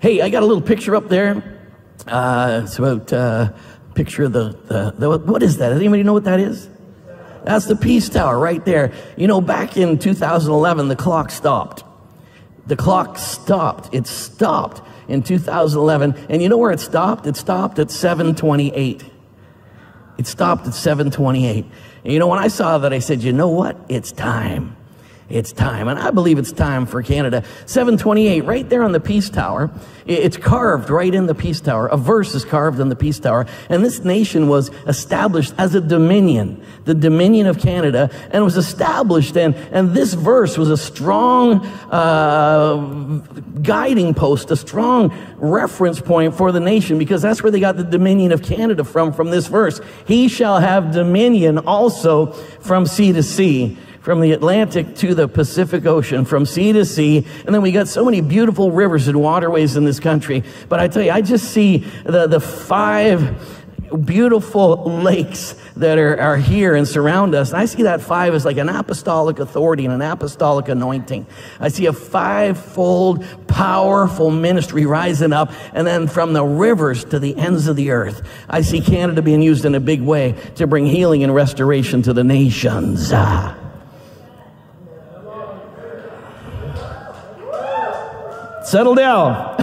Hey, I got a little picture up there. It's about a picture of the what is that? Does anybody know what that is? That's the Peace Tower right there. You know, back in 2011, the clock stopped. The clock stopped. It stopped in 2011. And you know where it stopped? It stopped at 7:28. It stopped at 7:28. And you know, when I saw that, I said, you know what? It's time. It's time. And I believe it's time for Canada. 7:28, right there on the Peace Tower. It's carved right in the Peace Tower. A verse is carved in the Peace Tower. And this nation was established as a dominion, the Dominion of Canada, and it was established. And this verse was a strong guiding post, a strong reference point for the nation, because that's where they got the Dominion of Canada from this verse. He shall have dominion also from sea to sea, from the Atlantic to the Pacific Ocean, from sea to sea. And then we got so many beautiful rivers and waterways in this country. But I tell you, I just see the 5 beautiful lakes that are here and surround us. And I see that 5 as like an apostolic authority and an apostolic anointing. I see a 5-fold powerful ministry rising up, and then from the rivers to the ends of the earth. I see Canada being used in a big way to bring healing and restoration to the nations. Settle down.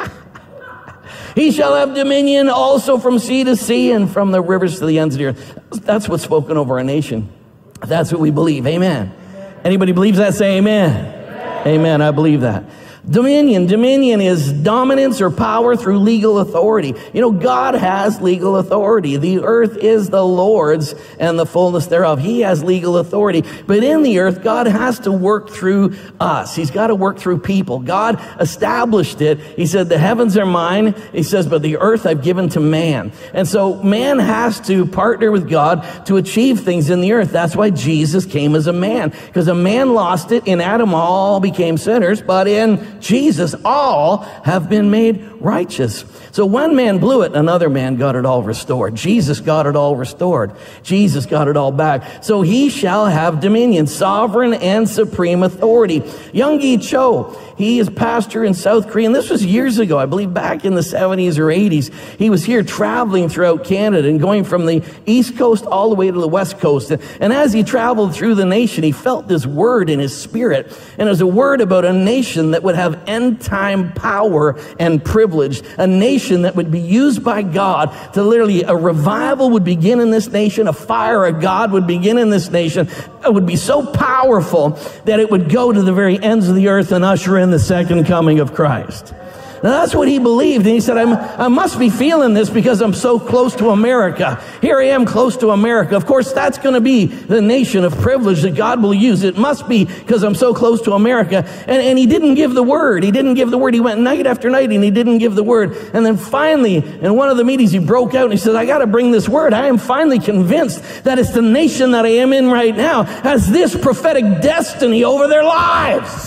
He shall have dominion also from sea to sea and from the rivers to the ends of the earth. That's what's spoken over our nation. That's what we believe. Amen. Anybody believes that? Say amen. Amen. I believe that. Dominion. Dominion is dominance or power through legal authority. You know, God has legal authority. The earth is the Lord's and the fullness thereof. He has legal authority. But in the earth, God has to work through us. He's got to work through people. God established it. He said, the heavens are mine. He says, but the earth I've given to man. And so man has to partner with God to achieve things in the earth. That's why Jesus came as a man. Because a man lost it. In Adam, all became sinners. But in Jesus, all have been made righteous. So one man blew it, another man got it all restored. Jesus got it all restored. Jesus got it all back. So he shall have dominion, sovereign and supreme authority. Young-gi Cho, he is pastor in South Korea, and this was years ago, I believe back in the 70s or 80s. He was here traveling throughout Canada and going from the East Coast all the way to the West Coast. And as he traveled through the nation, he felt this word in his spirit. And it was a word about a nation that would have end-time power and privilege, a nation that would be used by God to literally, a revival would begin in this nation, a fire of God would begin in this nation. It would be so powerful that it would go to the very ends of the earth and usher in the second coming of Christ. Now that's what he believed. And he said, I must be feeling this because I'm so close to America. Here I am close to America. Of course, that's going to be the nation of privilege that God will use. It must be because I'm so close to America. And he didn't give the word. He didn't give the word. He went night after night and he didn't give the word. And then finally, in one of the meetings, he broke out and he said, I got to bring this word. I am finally convinced that it's the nation that I am in right now has this prophetic destiny over their lives.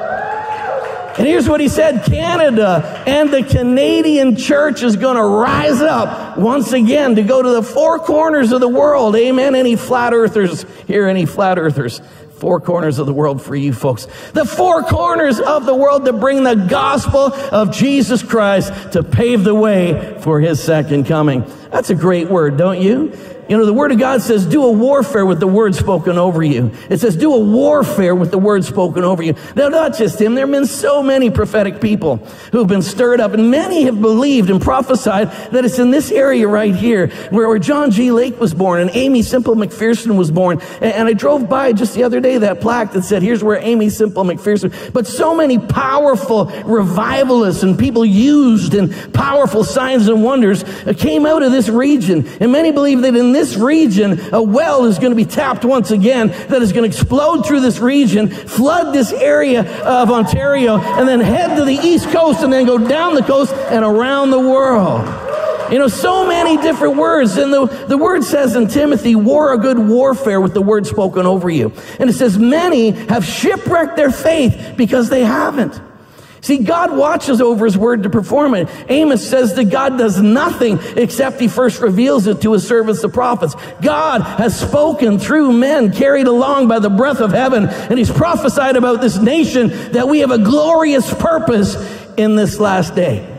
And here's what he said, Canada and the Canadian church is going to rise up once again to go to the 4 corners of the world. Amen. Any flat earthers here? Any flat earthers? 4 corners of the world for you folks. The 4 corners of the world to bring the gospel of Jesus Christ to pave the way for his second coming. That's a great word, don't you? You know, the Word of God says, do a warfare with the word spoken over you. It says, do a warfare with the word spoken over you. Now, not just him. There have been so many prophetic people who've been stirred up, and many have believed and prophesied that it's in this area right here where John G. Lake was born and Amy Simple McPherson was born. And I drove by just the other day that plaque that said, here's where Amy Simple McPherson. But so many powerful revivalists and people used in powerful signs and wonders came out of this region. And many believe that in this region, a well is going to be tapped once again that is going to explode through this region, flood this area of Ontario, and then head to the East Coast and then go down the coast and around the world. You know, so many different words. And the word says in Timothy, war a good warfare with the word spoken over you. And it says many have shipwrecked their faith because they haven't. See, God watches over his word to perform it. Amos says that God does nothing except he first reveals it to his servants, the prophets. God has spoken through men carried along by the breath of heaven, and he's prophesied about this nation that we have a glorious purpose in this last day.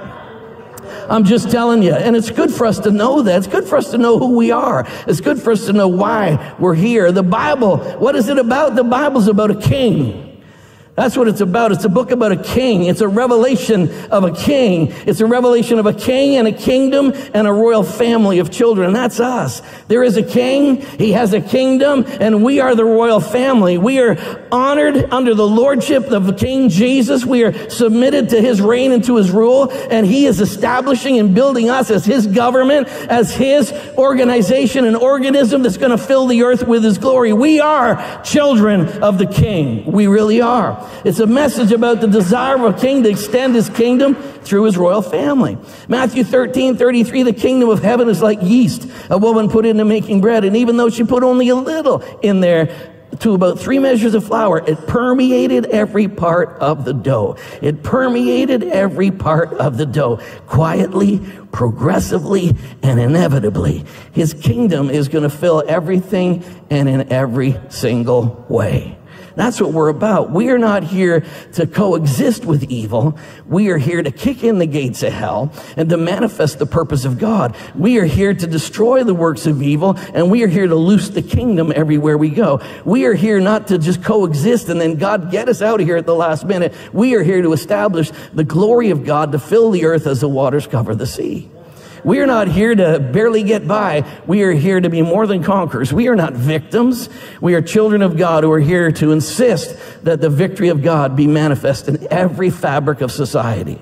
I'm just telling you. And it's good for us to know that. It's good for us to know who we are. It's good for us to know why we're here. The Bible, what is it about? The Bible's about a king. That's what it's about. It's a book about a king. It's a revelation of a king. It's a revelation of a king and a kingdom and a royal family of children. And that's us. There is a king. He has a kingdom, and we are the royal family. We are honored under the lordship of King Jesus. We are submitted to his reign and to his rule, and he is establishing and building us as his government, as his organization and organism that's going to fill the earth with his glory. We are children of the king. We really are. It's a message about the desire of a king to extend his kingdom through his royal family. Matthew 13:33, the kingdom of heaven is like yeast a woman put into making bread. And even though she put only a little in there, to about 3 measures of flour, it permeated every part of the dough. It permeated every part of the dough. Quietly, progressively, and inevitably, his kingdom is going to fill everything and in every single way. That's what we're about. We are not here to coexist with evil. We are here to kick in the gates of hell and to manifest the purpose of God. We are here to destroy the works of evil, and we are here to loose the kingdom everywhere we go. We are here not to just coexist and then God get us out of here at the last minute. We are here to establish the glory of God to fill the earth as the waters cover the sea. We are not here to barely get by. We are here to be more than conquerors. We are not victims. We are children of God who are here to insist that the victory of God be manifest in every fabric of society.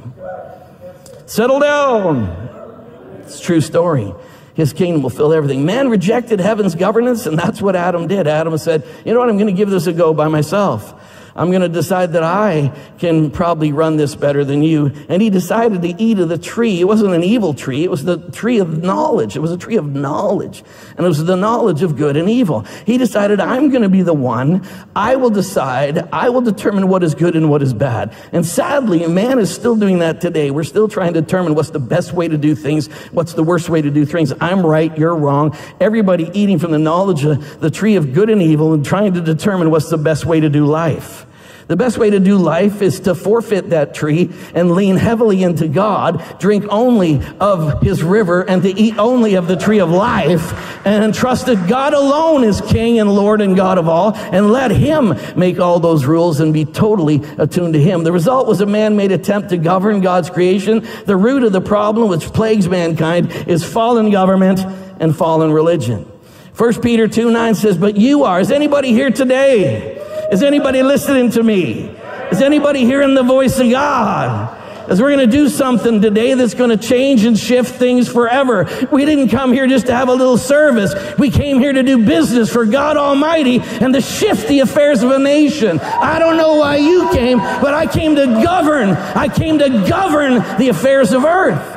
Settle down. It's a true story. His kingdom will fill everything. Man rejected heaven's governance, and that's what Adam did. Adam said, you know what, I'm going to give this a go by myself. I'm going to decide that I can probably run this better than you. And he decided to eat of the tree. It wasn't an evil tree. It was the tree of knowledge. It was a tree of knowledge. And it was the knowledge of good and evil. He decided, I'm going to be the one. I will decide. I will determine what is good and what is bad. And sadly, man is still doing that today. We're still trying to determine what's the best way to do things, what's the worst way to do things. I'm right, you're wrong. Everybody eating from the knowledge of the tree of good and evil and trying to determine what's the best way to do life. The best way to do life is to forfeit that tree and lean heavily into God, drink only of his river, and to eat only of the tree of life, and trust that God alone is King and Lord and God of all, and let him make all those rules and be totally attuned to him. The result was a man-made attempt to govern God's creation. The root of the problem which plagues mankind is fallen government and fallen religion. 1 Peter 2:9 says, but you are. Is anybody here today? Is anybody listening to me? Is anybody hearing the voice of God? As we're going to do something today that's going to change and shift things forever. We didn't come here just to have a little service. We came here to do business for God Almighty and to shift the affairs of a nation. I don't know why you came, but I came to govern. I came to govern the affairs of earth.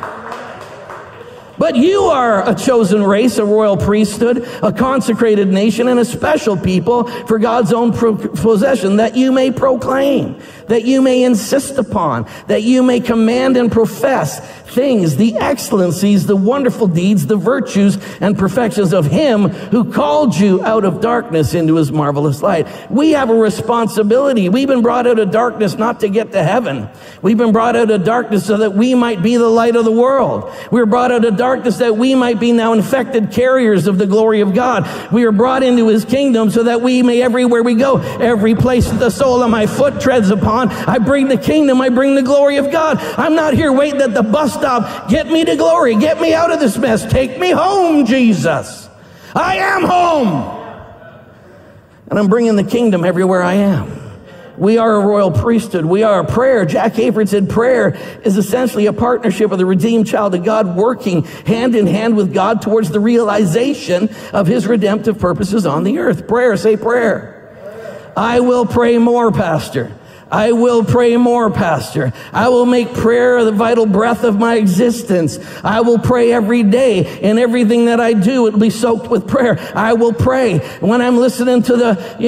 But you are a chosen race, a royal priesthood, a consecrated nation, and a special people for God's own possession, that you may proclaim, that you may insist upon, that you may command and profess things, the excellencies, the wonderful deeds, the virtues and perfections of him who called you out of darkness into his marvelous light. We have a responsibility. We've been brought out of darkness not to get to heaven. We've been brought out of darkness so that we might be the light of the world. We were brought out of darkness that we might be now infected carriers of the glory of God. We are brought into his kingdom so that we may, everywhere we go, every place that the sole of my foot treads upon, I bring the kingdom, I bring the glory of God. I'm not here waiting at the bus stop. Get me to glory. Get me out of this mess. Take me home, Jesus. I am home. And I'm bringing the kingdom everywhere I am. We are a royal priesthood. We are a prayer. Jack Hayford said prayer is essentially a partnership of the redeemed child of God working hand in hand with God towards the realization of his redemptive purposes on the earth. Prayer. Say prayer. I will pray more, Pastor. I will pray more, Pastor. I will make prayer the vital breath of my existence. I will pray every day. In everything that I do, it will be soaked with prayer. I will pray. When I'm listening to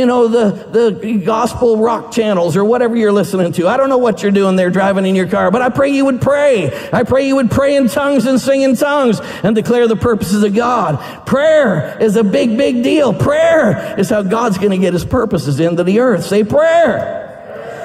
the gospel rock channels or whatever you're listening to, I don't know what you're doing there driving in your car, but I pray you would pray. I pray you would pray in tongues and sing in tongues and declare the purposes of God. Prayer is a big, big deal. Prayer is how God's going to get his purposes into the earth. Say prayer.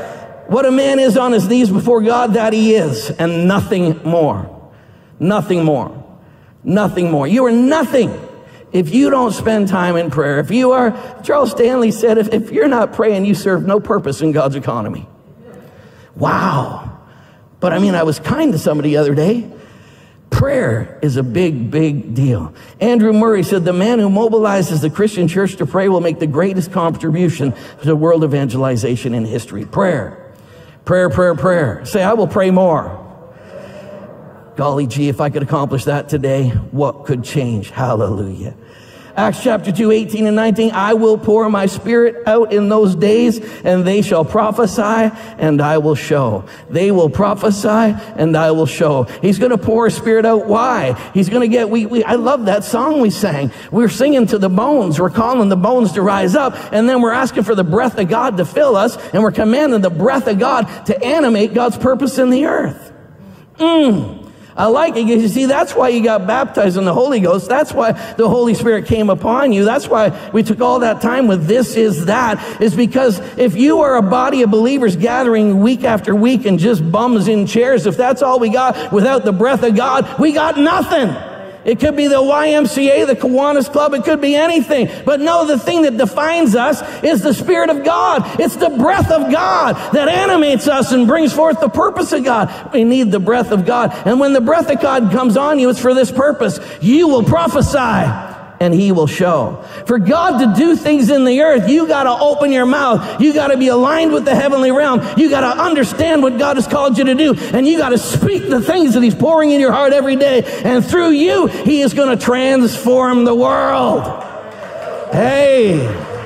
What a man is on his knees before God, that he is, and nothing more. Nothing more. Nothing more. You are nothing if you don't spend time in prayer. If you are, Charles Stanley said, if you're not praying, you serve no purpose in God's economy. Wow. But I mean, I was kind to somebody the other day. Prayer is a big, big deal. Andrew Murray said, the man who mobilizes the Christian church to pray will make the greatest contribution to world evangelization in history. Prayer. Prayer, prayer, prayer. Say, I will pray more. Golly gee, if I could accomplish that today, what could change? Hallelujah. Acts chapter 2, 18 and 19, I will pour my spirit out in those days, and they shall prophesy, and I will show. They will prophesy, and I will show. He's going to pour his spirit out. Why? He's going to get, I love that song we sang. We're singing to the bones. We're calling the bones to rise up, and then we're asking for the breath of God to fill us, and we're commanding the breath of God to animate God's purpose in the earth. I like it. You see, that's why you got baptized in the Holy Ghost. That's why the Holy Spirit came upon you. That's why we took all that time with this is that, is because if you are a body of believers gathering week after week and just bums in chairs, if that's all we got without the breath of God, we got nothing. It could be the YMCA, the Kiwanis Club. It could be anything. But no, the thing that defines us is the Spirit of God. It's the breath of God that animates us and brings forth the purpose of God. We need the breath of God. And when the breath of God comes on you, it's for this purpose. You will prophesy, and he will show. For God to do things in the earth, you got to open your mouth. You got to be aligned with the heavenly realm. You got to understand what God has called you to do. And you got to speak the things that he's pouring in your heart every day. And through you, he is going to transform the world. Hey.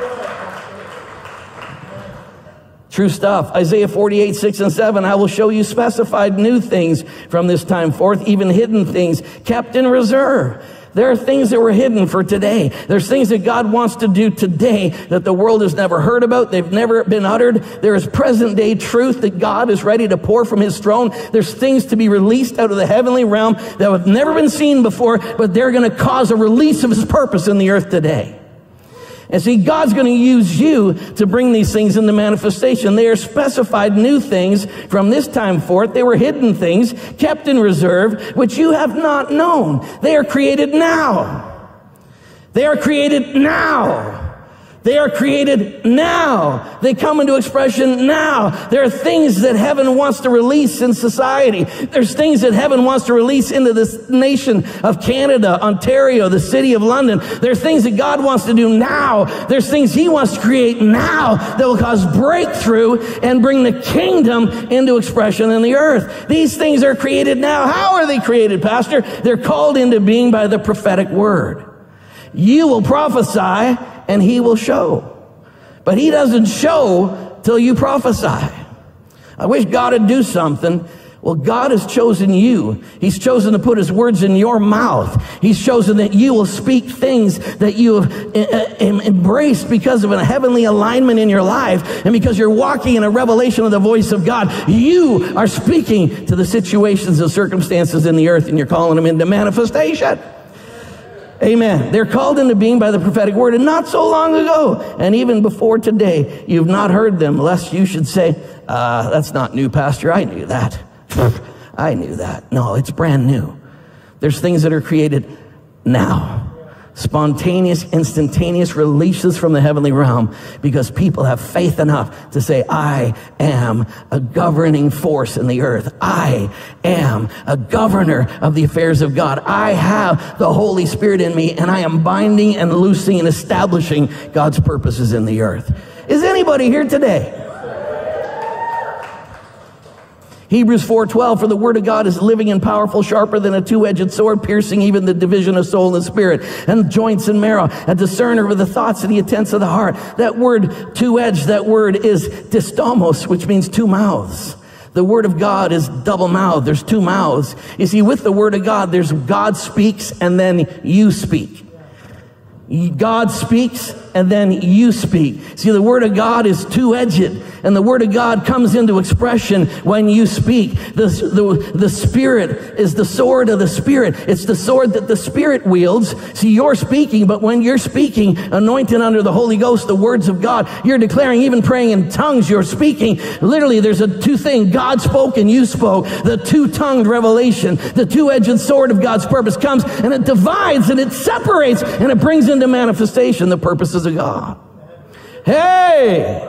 True stuff. Isaiah 48, 6 and 7. I will show you specified new things from this time forth, even hidden things kept in reserve. There are things that were hidden for today. There's things that God wants to do today that the world has never heard about. They've never been uttered. There is present day truth that God is ready to pour from his throne. There's things to be released out of the heavenly realm that have never been seen before, but they're going to cause a release of his purpose in the earth today. And see, God's going to use you to bring these things into manifestation. They are specified new things from this time forth. They were hidden things kept in reserve, which you have not known. They are created now. They are created now. They are created now. They come into expression now. There are things that heaven wants to release in society. There's things that heaven wants to release into this nation of Canada, Ontario, the city of London. There are things that God wants to do now. There's things he wants to create now that will cause breakthrough and bring the kingdom into expression in the earth. These things are created now. How are they created, Pastor? They're called into being by the prophetic word. You will prophesy, and he will show. But he doesn't show till you prophesy. I wish God would do something. Well, God has chosen you. He's chosen to put his words in your mouth. He's chosen that you will speak things that you have embraced because of a heavenly alignment in your life, and because you're walking in a revelation of the voice of God. You are speaking to the situations and circumstances in the earth, and you're calling them into manifestation. Amen. They're called into being by the prophetic word, and not so long ago, and even before today, you've not heard them, lest you should say, that's not new, Pastor. I knew that. I knew that. No, it's brand new. There's things that are created now. Spontaneous, instantaneous releases from the heavenly realm, because people have faith enough to say, I am a governing force in the earth. I am a governor of the affairs of God. I have the Holy Spirit in me, and I am binding and loosing and establishing God's purposes in the earth. Is anybody here today? Hebrews 4:12, for the word of God is living and powerful, sharper than a two-edged sword, piercing even the division of soul and spirit, and joints and marrow, a discerner of the thoughts and the intents of the heart. That word two-edged, that word is distomos, which means two mouths. The word of God is double-mouthed. There's two mouths. You see, with the word of God, there's God speaks and then you speak. God speaks and then you speak. See, the Word of God is two-edged, and the Word of God comes into expression when you speak. The Spirit is the sword of the Spirit. It's the sword that the Spirit wields. See, you're speaking, but when you're speaking, anointed under the Holy Ghost, the words of God, you're declaring, even praying in tongues, you're speaking. Literally, there's a two thing. God spoke and you spoke. The two-tongued revelation, the two-edged sword of God's purpose comes, and it divides and it separates and it brings into manifestation the purposes of God. Hey!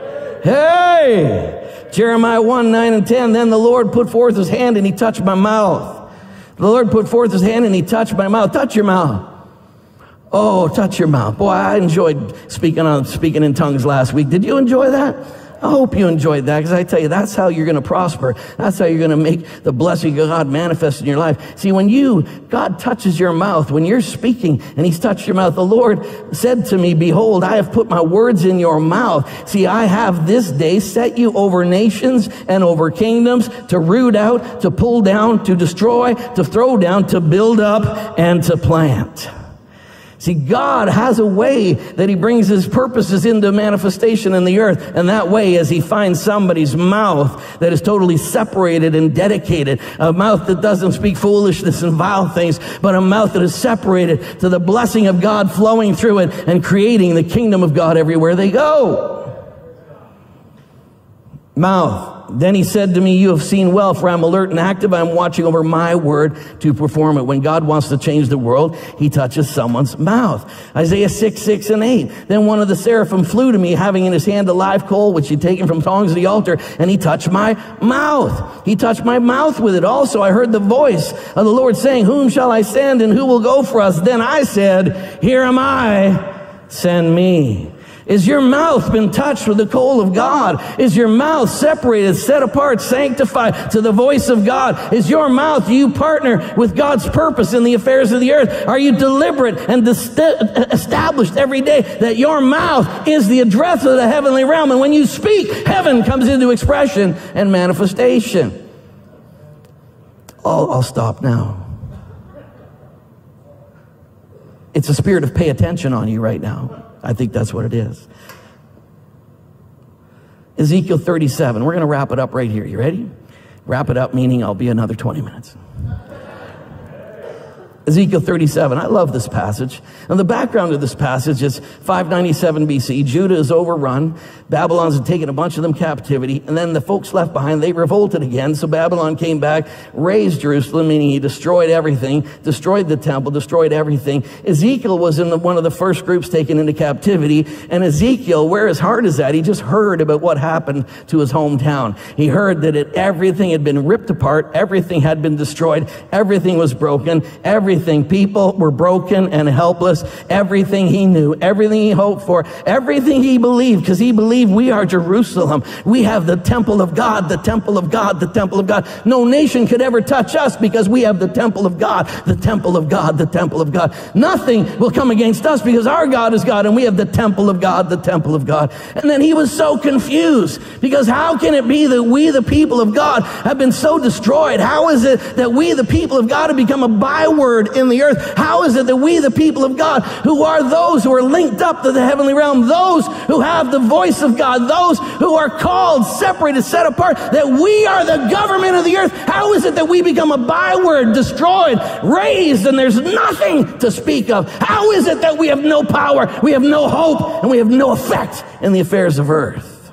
Jeremiah 1, 9 and 10. Then the Lord put forth his hand and he touched my mouth. The Lord put forth his hand and he touched my mouth. Touch your mouth. Oh, touch your mouth. Boy, I enjoyed speaking in tongues last week. Did you enjoy that? I hope you enjoyed that, because I tell you, that's how you're going to prosper. That's how you're going to make the blessing of God manifest in your life. See, when God touches your mouth, when you're speaking and he's touched your mouth, the Lord said to me, behold, I have put my words in your mouth. See, I have this day set you over nations and over kingdoms, to root out, to pull down, to destroy, to throw down, to build up, and to plant. See, God has a way that he brings his purposes into manifestation in the earth. And that way is he finds somebody's mouth that is totally separated and dedicated. A mouth that doesn't speak foolishness and vile things, but a mouth that is separated to the blessing of God flowing through it and creating the kingdom of God everywhere they go. Mouth. Then he said to me, you have seen well, for I'm alert and active. I'm watching over my word to perform it. When God wants to change the world, he touches someone's mouth. Isaiah 6, 6 and 8. Then one of the seraphim flew to me, having in his hand a live coal, which he'd taken from tongs of the altar, and he touched my mouth. He touched my mouth with it. Also, I heard the voice of the Lord saying, whom shall I send, and who will go for us? Then I said, here am I, send me. Is your mouth been touched with the coal of God? Is your mouth separated, set apart, sanctified to the voice of God? Is your mouth, do you partner with God's purpose in the affairs of the earth? Are you deliberate and established every day that your mouth is the address of the heavenly realm? And when you speak, heaven comes into expression and manifestation. I'll stop now. It's a spirit of pay attention on you right now. I think that's what it is. Ezekiel 37. We're going to wrap it up right here. You ready? Wrap it up, meaning I'll be another 20 minutes. Ezekiel 37. I love this passage. And the background of this passage is 597 BC. Judah is overrun. Babylon's taken a bunch of them captivity. And then the folks left behind, they revolted again. So Babylon came back, razed Jerusalem, meaning he destroyed everything, destroyed the temple, destroyed everything. Ezekiel was in one of the first groups taken into captivity. And Ezekiel, where his heart is at, he just heard about what happened to his hometown. He heard that everything had been ripped apart. Everything had been destroyed. Everything was broken. People were broken and helpless. Everything he knew, everything he hoped for, everything he believed, because he believed we are Jerusalem. We have the temple of God, the temple of God, the temple of God. No nation could ever touch us because we have the temple of God, the temple of God, the temple of God. Nothing will come against us because our God is God and we have the temple of God, the temple of God. And then he was so confused, because how can it be that we, the people of God, have been so destroyed? How is it that we, the people of God, have become a byword in the earth? How is it that we, the people of God, who are those who are linked up to the heavenly realm, those who have the voice of God, those who are called, separated, set apart, that we are the government of the earth? How is it that we become a byword, destroyed, raised, and there's nothing to speak of? How is it that we have no power, we have no hope, and we have no effect in the affairs of earth?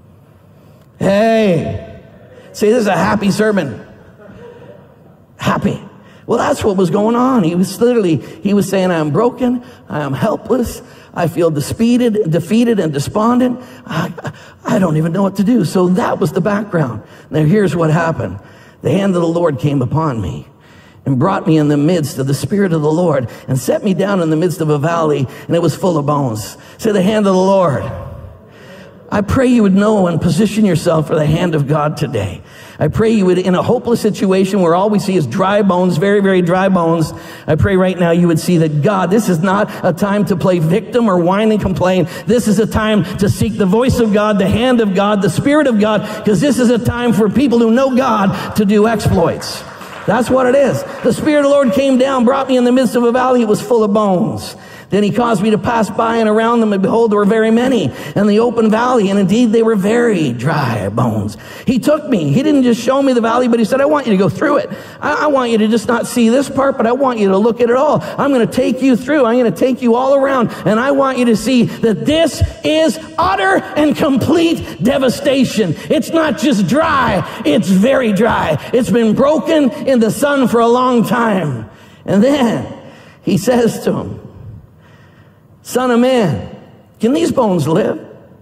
Hey, see, this is a happy sermon. Happy. Well, that's what was going on. He was saying, I am broken, I am helpless, I feel defeated and despondent. I don't even know what to do. So that was the background. Now here's what happened. The hand of the Lord came upon me and brought me in the midst of the Spirit of the Lord and set me down in the midst of a valley, and it was full of bones. Say, the hand of the Lord. I pray you would know and position yourself for the hand of God today. I pray you would, in a hopeless situation where all we see is dry bones, very, very dry bones, I pray right now you would see that God, this is not a time to play victim or whine and complain. This is a time to seek the voice of God, the hand of God, the Spirit of God, because this is a time for people who know God to do exploits. That's what it is. The Spirit of the Lord came down, brought me in the midst of a valley. It was full of bones. Then he caused me to pass by, and around them, and behold, there were very many in the open valley, and indeed they were very dry bones. He took me. He didn't just show me the valley, but he said, I want you to go through it. I want you to just not see this part, but I want you to look at it all. I'm going to take you through. I'm going to take you all around, and I want you to see that this is utter and complete devastation. It's not just dry, it's very dry. It's been broken in the sun for a long time. And then he says to him, Son of man, can these bones live?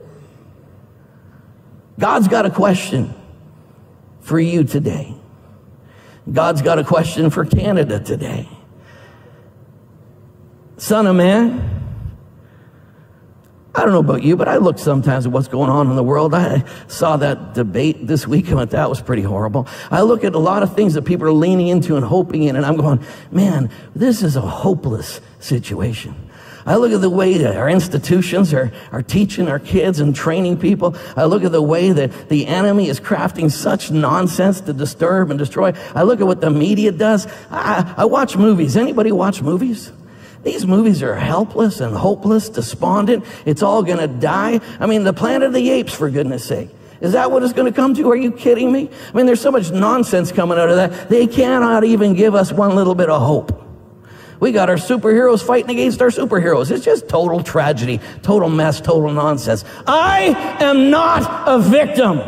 God's got a question for you today. God's got a question for Canada today. Son of man, I don't know about you, but I look sometimes at what's going on in the world. I saw that debate this week, and that was pretty horrible. I look at a lot of things that people are leaning into and hoping in, and I'm going, man, this is a hopeless situation. I look at the way that our institutions are teaching our kids and training people. I look at the way that the enemy is crafting such nonsense to disturb and destroy. I look at what the media does. I watch movies. Anybody watch movies? These movies are helpless and hopeless, despondent. It's all going to die. I mean, the Planet of the Apes, for goodness sake. Is that what it's going to come to? Are you kidding me? I mean, there's so much nonsense coming out of that. They cannot even give us one little bit of hope. We got our superheroes fighting against our superheroes. It's just total tragedy, total mess, total nonsense. I am not a victim.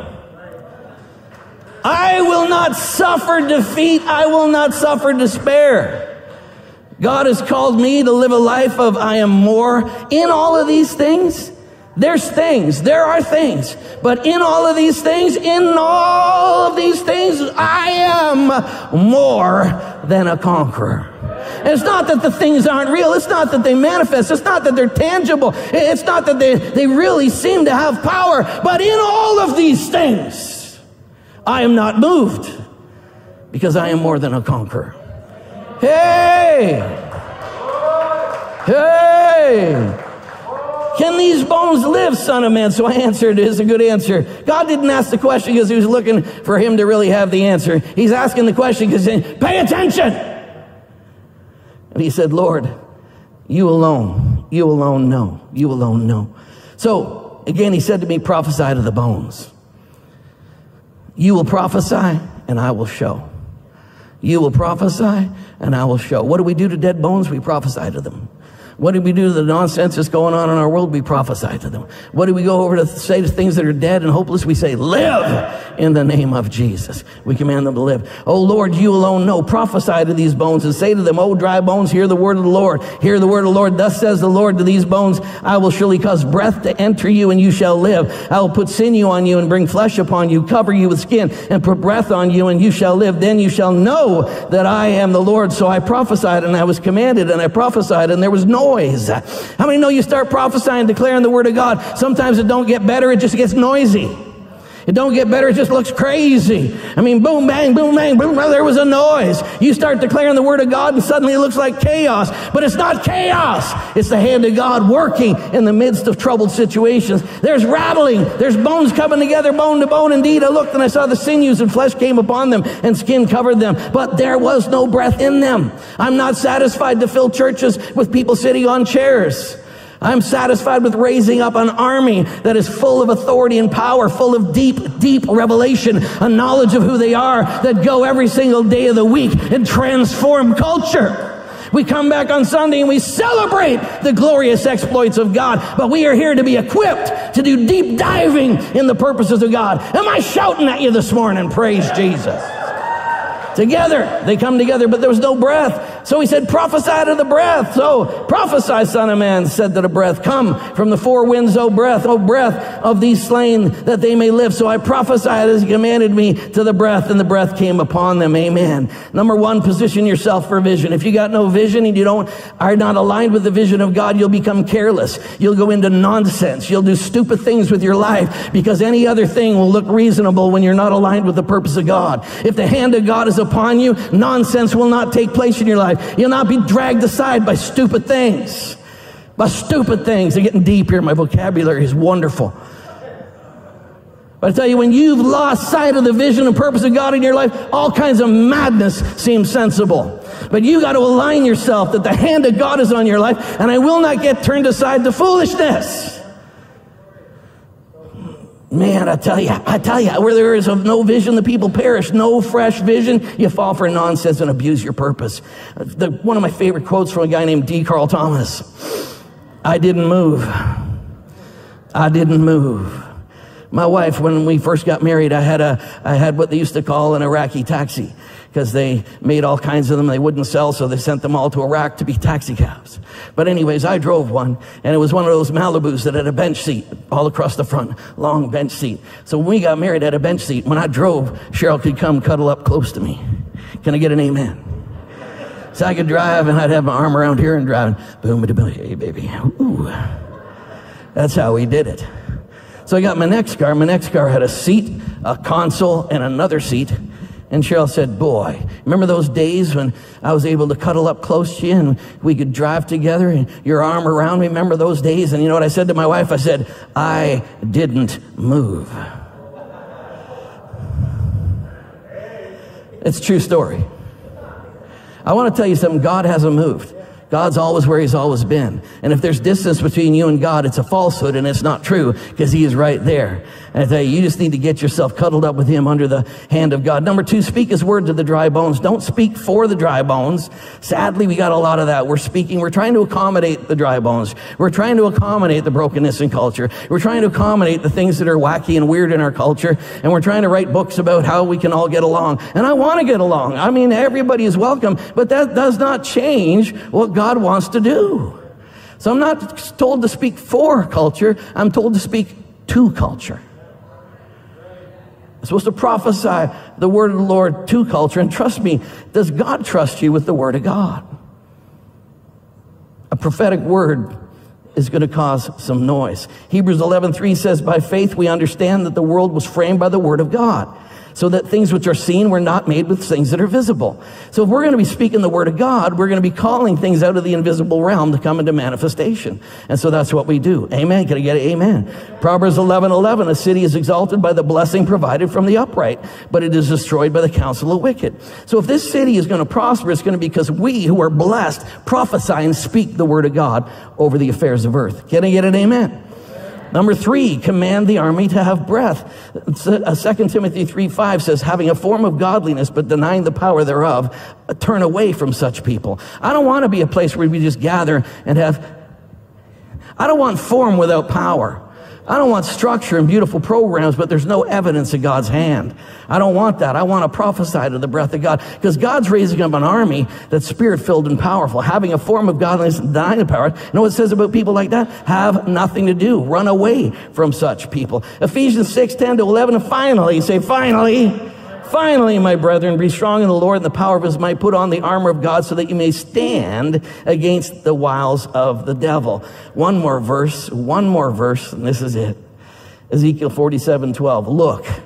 I will not suffer defeat. I will not suffer despair. God has called me to live a life of I am more. In all of these things, there are things, but in all of these things, I am more than a conqueror. And it's not that the things aren't real. It's not that they manifest. It's not that they're tangible. It's not that they really seem to have power. But in all of these things, I am not moved because I am more than a conqueror. Hey! Can these bones live, Son of Man? So I answered, it's a good answer. God didn't ask the question because he was looking for him to really have the answer. He's asking the question because he's saying, pay attention! And he said, Lord, you alone know. You alone know. So, again, he said to me, prophesy to the bones. You will prophesy, and I will show. You will prophesy, and I will show. What do we do to dead bones? We prophesy to them. What do we do to the nonsense that's going on in our world? We prophesy to them. What do we go over to say to things that are dead and hopeless? We say, live in the name of Jesus. We command them to live. Oh Lord, you alone know. Prophesy to these bones and say to them, oh dry bones, hear the word of the Lord. Hear the word of the Lord. Thus says the Lord to these bones, I will surely cause breath to enter you and you shall live. I will put sinew on you and bring flesh upon you, cover you with skin and put breath on you and you shall live. Then you shall know that I am the Lord. So I prophesied and I was commanded and I prophesied and there was noise. How many know you start prophesying, declaring the word of God? Sometimes it don't get better, it just gets noisy. It don't get better, it just looks crazy. I mean, boom, bang, boom, bang, boom, there was a noise. You start declaring the word of God and suddenly it looks like chaos. But it's not chaos. It's the hand of God working in the midst of troubled situations. There's rattling. There's bones coming together, bone to bone. Indeed, I looked and I saw the sinews and flesh came upon them and skin covered them. But there was no breath in them. I'm not satisfied to fill churches with people sitting on chairs. I'm satisfied with raising up an army that is full of authority and power, full of deep, deep revelation, a knowledge of who they are, that go every single day of the week and transform culture. We come back on Sunday and we celebrate the glorious exploits of God, but we are here to be equipped to do deep diving in the purposes of God. Am I shouting at you this morning? Praise Jesus. Together, they come together, but there was no breath. So he said, prophesy to the breath. So prophesy, Son of Man, said to the breath, come from the four winds, O breath of these slain, that they may live. So I prophesied as he commanded me to the breath, and the breath came upon them. Amen. Number one, position yourself for vision. If you got no vision and you are not aligned with the vision of God, you'll become careless. You'll go into nonsense. You'll do stupid things with your life because any other thing will look reasonable when you're not aligned with the purpose of God. If the hand of God is upon you, nonsense will not take place in your life. You'll not be dragged aside by stupid things. By stupid things. I'm getting deep here. My vocabulary is wonderful. But I tell you, when you've lost sight of the vision and purpose of God in your life, all kinds of madness seems sensible. But you got to align yourself that the hand of God is on your life, and I will not get turned aside to foolishness. Man, I tell you, where there is no vision, the people perish. No fresh vision, you fall for nonsense and abuse your purpose. One of my favorite quotes from a guy named D. Carl Thomas. I didn't move. My wife, when we first got married, I had what they used to call an Iraqi taxi, because they made all kinds of them. They wouldn't sell, so they sent them all to Iraq to be taxi cabs. But anyways, I drove one, and it was one of those Malibus that had a bench seat all across the front, long bench seat. So when we got married, I had a bench seat. When I drove, Cheryl could come cuddle up close to me. Can I get an amen? So I could drive, and I'd have my arm around here and driving. Boom, hey, baby. Ooh. That's how we did it. So I got my next car. My next car had a seat, a console, and another seat. And Cheryl said, boy, remember those days when I was able to cuddle up close to you and we could drive together and your arm around me? Remember those days? And you know what I said to my wife? I said, I didn't move. It's a true story. I want to tell you something. God hasn't moved. God's always where he's always been. And if there's distance between you and God, it's a falsehood and it's not true, because he is right there. And I tell you, you just need to get yourself cuddled up with him under the hand of God. Number 2, speak his word to the dry bones. Don't speak for the dry bones. Sadly, we got a lot of that. We're trying to accommodate the dry bones. We're trying to accommodate the brokenness in culture. We're trying to accommodate the things that are wacky and weird in our culture. And we're trying to write books about how we can all get along. And I want to get along. I mean, everybody is welcome, but that does not change what God wants to do. So I'm not told to speak for culture. I'm told to speak to culture. I'm supposed to prophesy the word of the Lord to culture. And trust me, does God trust you with the word of God? A prophetic word is going to cause some noise. Hebrews 11:3 says, by faith we understand that the world was framed by the word of God, so that things which are seen were not made with things that are visible. So if we're going to be speaking the word of God, we're going to be calling things out of the invisible realm to come into manifestation. And so that's what we do. Amen. Can I get it? Amen. Proverbs 11:11, a city is exalted by the blessing provided from the upright, but it is destroyed by the counsel of wicked. So if this city is going to prosper, it's going to be because we who are blessed prophesy and speak the word of God over the affairs of earth. Can I get it? Amen. Number 3, command the army to have breath. 2 Timothy 3:5 says, having a form of godliness but denying the power thereof, turn away from such people. I don't want to be a place where we just gather and I don't want form without power. I don't want structure and beautiful programs, but there's no evidence of God's hand. I don't want that. I want to prophesy to the breath of God, because God's raising up an army that's spirit-filled and powerful, having a form of godliness and denying the power. You know what it says about people like that? Have nothing to do. Run away from such people. Ephesians 6:10-11, and finally, say finally. Finally, my brethren, be strong in the Lord and the power of his might. Put on the armor of God so that you may stand against the wiles of the devil. One more verse, and this is it. Ezekiel 47:12.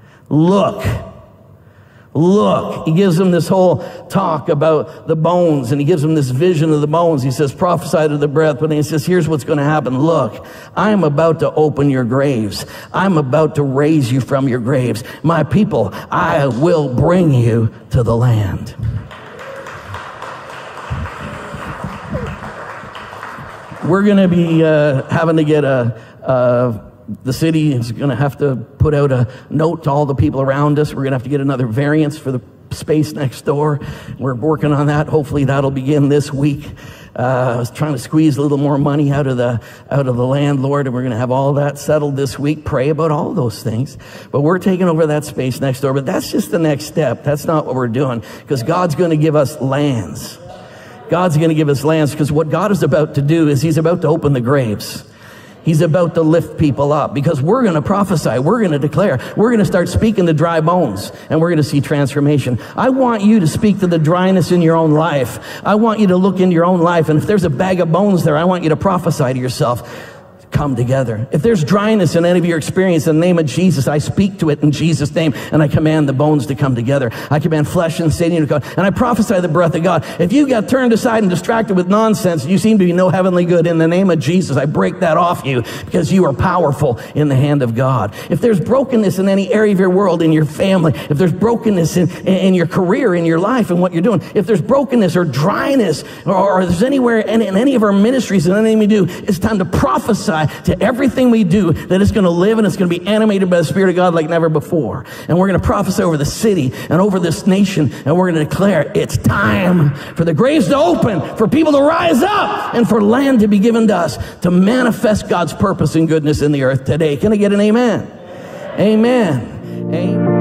Look. He gives them this whole talk about the bones, and he gives them this vision of the bones. He says, prophesy to the breath, but then he says, here's what's going to happen. Look, I'm about to open your graves. I'm about to raise you from your graves. My people, I will bring you to the land. We're going to be having to get the city is going to have to put out a note to all the people around us. We're going to have to get another variance for the space next door. We're working on that. Hopefully that'll begin this week. I was trying to squeeze a little more money out of the landlord, and we're going to have all that settled this week. Pray about all those things. But we're taking over that space next door. But that's just the next step. That's not what we're doing, because God's going to give us lands. God's going to give us lands, because what God is about to do is he's about to open the graves. He's about to lift people up, because we're going to prophesy. We're going to declare. We're going to start speaking to dry bones, and we're going to see transformation. I want you to speak to the dryness in your own life. I want you to look into your own life, and if there's a bag of bones there, I want you to prophesy to yourself. come together. If there's dryness in any of your experience, in the name of Jesus, I speak to it in Jesus' name, and I command the bones to come together. I command flesh and sinew to come. And I prophesy the breath of God. If you got turned aside and distracted with nonsense, you seem to be no heavenly good. In the name of Jesus, I break that off you, because you are powerful in the hand of God. If there's brokenness in any area of your world, in your family, if there's brokenness in your career, in your life, and what you're doing, if there's brokenness or dryness, or there's anywhere in any of our ministries and anything we do, it's time to prophesy to everything we do that it's going to live and it's going to be animated by the Spirit of God like never before. And we're going to prophesy over the city and over this nation, and we're going to declare it's time for the graves to open, for people to rise up, and for land to be given to us to manifest God's purpose and goodness in the earth today. Can I get an amen? Amen. Amen.